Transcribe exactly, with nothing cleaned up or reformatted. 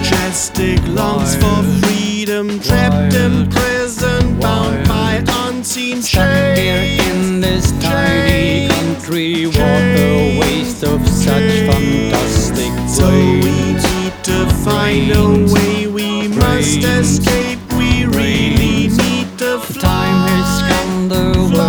majestic, longs for freedom, trapped in prison, bound by unseen Stuck here chains. in this tiny country, what a waste of such fantastic So we brains. need to find a way, we must Brains. escape